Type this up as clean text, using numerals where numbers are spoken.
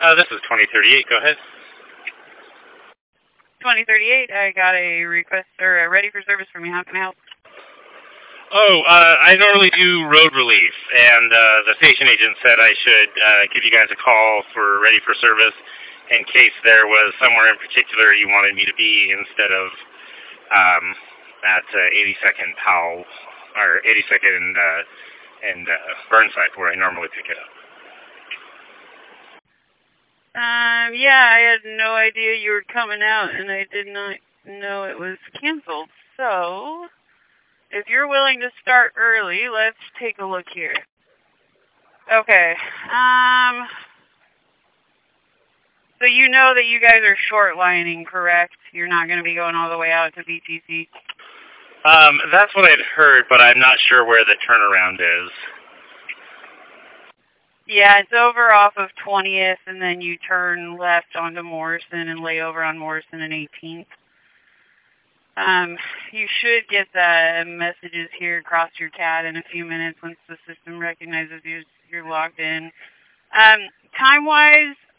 This is 2038. Go ahead. 2038, I got a request, or a ready for service from you. How can I help? Oh, I normally do road relief, and the station agent said I should give you guys a call for ready for service in case there was somewhere in particular you wanted me to be instead of at 82nd Powell, or 82nd and Burnside, where I normally pick it up. Yeah, I had no idea you were coming out, and I did not know it was canceled. So, if you're willing to start early, let's take a look here. Okay, so you know that you guys are short lining, correct? You're not going to be going all the way out to BTC? That's what I'd heard, but I'm not sure where the turnaround is. Yeah, it's over off of 20th, and then you turn left onto Morrison and lay over on Morrison and 18th. You should get the messages here across your CAD in a few minutes once the system recognizes you're logged in. Time-wise,